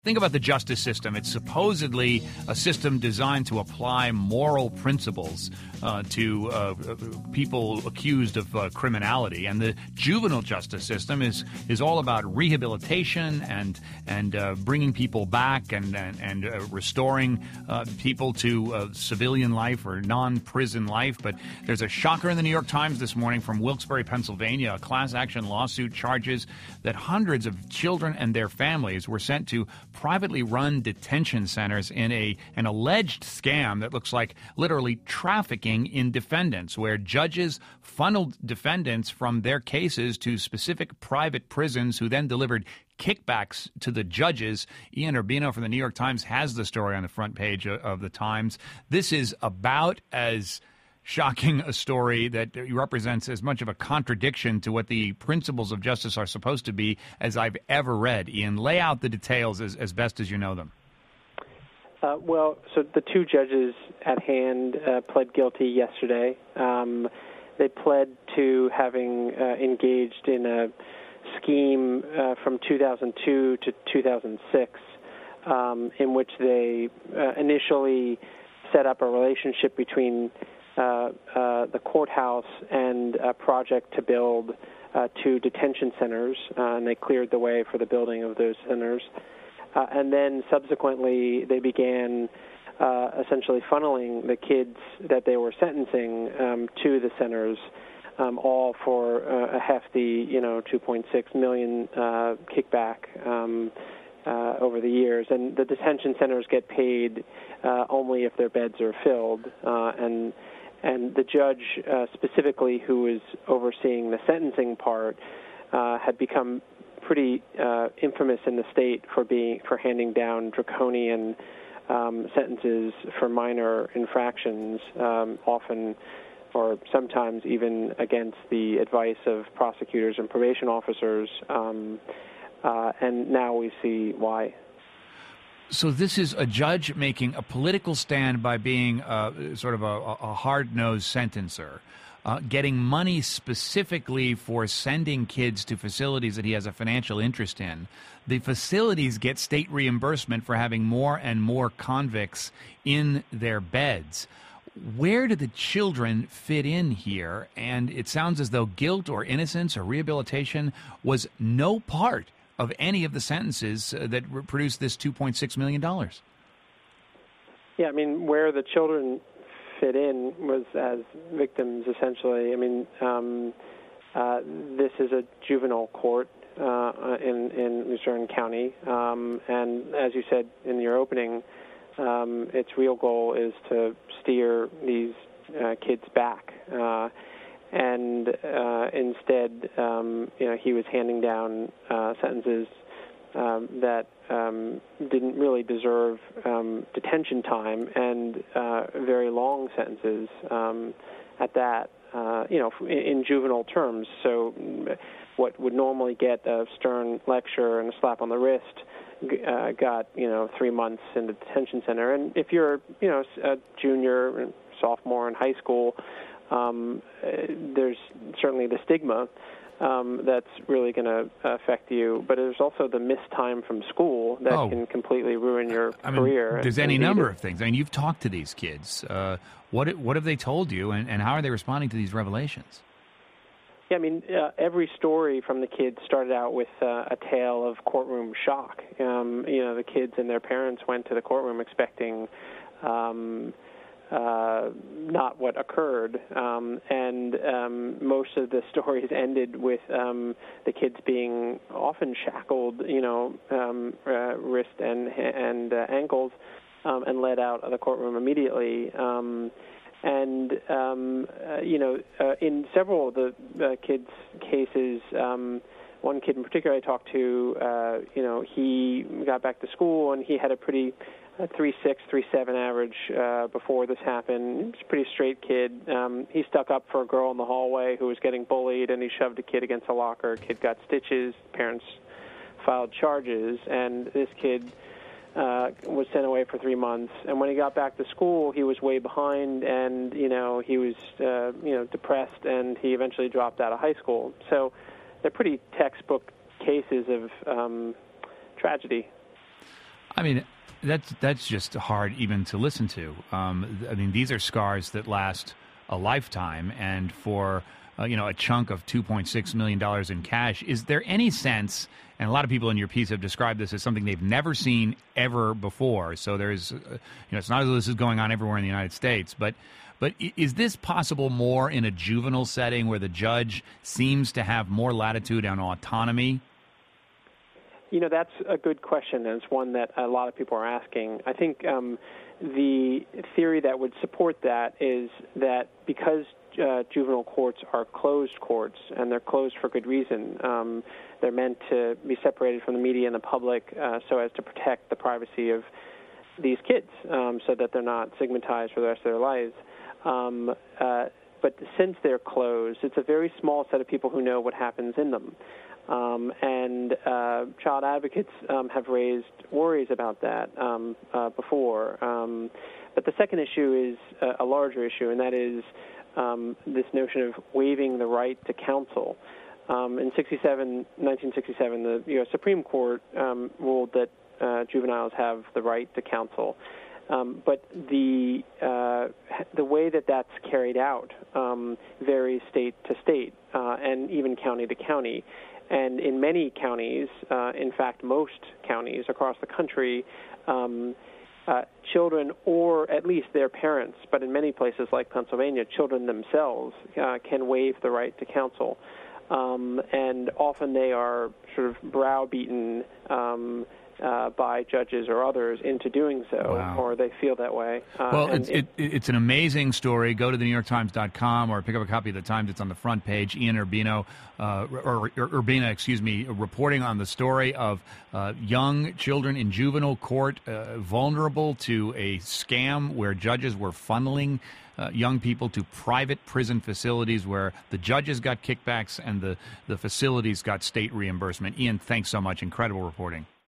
Think about the justice system. It's supposedly a system designed to apply moral principles to people accused of criminality. And the juvenile justice system is all about rehabilitation and bringing people back and restoring people to civilian life or non-prison life. But there's a shocker in the New York Times this morning from Wilkes-Barre, Pennsylvania. A class action lawsuit charges that hundreds of children and their families were sent to privately run detention centers in an alleged scam that looks like literally trafficking in defendants, where judges funneled defendants from their cases to specific private prisons who then delivered kickbacks to the judges. Ian Urbino from the New York Times has the story on the front page of the Times. This is about as shocking a story that represents as much of a contradiction to what the principles of justice are supposed to be as I've ever read. Ian, lay out the details as best as you know them. So the two judges at hand pled guilty yesterday. They pled to having engaged in a scheme from 2002 to 2006 in which they initially set up a relationship between the courthouse and a project to build two detention centers, and they cleared the way for the building of those centers. And then subsequently they began essentially funneling the kids that they were sentencing to the centers, all for a hefty, $2.6 million kickback over the years. And the detention centers get paid only if their beds are filled, and the judge specifically who was overseeing the sentencing part had become pretty infamous in the state for handing down draconian sentences for minor infractions, often or sometimes even against the advice of prosecutors and probation officers, and now we see why. So this is a judge making a political stand by being sort of a hard-nosed sentencer, getting money specifically for sending kids to facilities that he has a financial interest in. The facilities get state reimbursement for having more and more convicts in their beds. Where do the children fit in here? And it sounds as though guilt or innocence or rehabilitation was no part of any of the sentences that produced this $2.6 million. Yeah, I mean, where the children fit in was as victims, essentially. I mean, this is a juvenile court in Luzerne County, and as you said in your opening, its real goal is to steer these kids back. And instead, he was handing down sentences that didn't really deserve detention time, and very long sentences at that, in juvenile terms. So what would normally get a stern lecture and a slap on the wrist got, 3 months in the detention center. And if you're, a junior and sophomore in high school, there's certainly the stigma that's really going to affect you, but there's also the missed time from school that can completely ruin your career. There's any number of things. I mean, you've talked to these kids. What have they told you, and how are they responding to these revelations? Yeah, I mean, every story from the kids started out with a tale of courtroom shock. The kids and their parents went to the courtroom expecting not what occurred, and most of the stories ended with the kids being often shackled, wrist and ankles, and led out of the courtroom immediately. In several of the kids' cases, one kid in particular I talked to, he got back to school and he had a pretty 3.6, 3.7 average before this happened. He was a pretty straight kid. He stuck up for a girl in the hallway who was getting bullied, and he shoved a kid against a locker. Kid got stitches. Parents filed charges, and this kid was sent away for 3 months. And when he got back to school, he was way behind, and he was depressed, and he eventually dropped out of high school. So they're pretty textbook cases of tragedy. I mean, that's just hard even to listen to. I mean, these are scars that last a lifetime, and for a chunk of $2.6 million in cash. Is there any sense, and a lot of people in your piece have described this as something they've never seen ever before, so there's, it's not as though this is going on everywhere in the United States, but is this possible more in a juvenile setting where the judge seems to have more latitude and autonomy? That's a good question, and it's one that a lot of people are asking. I think the theory that would support that is that because juvenile courts are closed courts, and they're closed for good reason. They're meant to be separated from the media and the public so as to protect the privacy of these kids so that they're not stigmatized for the rest of their lives. But since they're closed, it's a very small set of people who know what happens in them. And child advocates have raised worries about that before. But the second issue is a larger issue, and that is this notion of waiving the right to counsel. In 1967, the U.S. Supreme Court ruled that juveniles have the right to counsel. But the way that that's carried out varies state to state and even county to county. And in many counties, in fact, most counties across the country, children or at least their parents, but in many places like Pennsylvania, children themselves can waive the right to counsel. And often they are sort of browbeaten by judges or others into doing so, wow. Or they feel that way. Well, it's an amazing story. Go to thenewyorktimes.com or pick up a copy of the Times. It's on the front page. Ian Urbino, reporting on the story of young children in juvenile court vulnerable to a scam where judges were funneling young people to private prison facilities where the judges got kickbacks and the facilities got state reimbursement. Ian, thanks so much. Incredible reporting.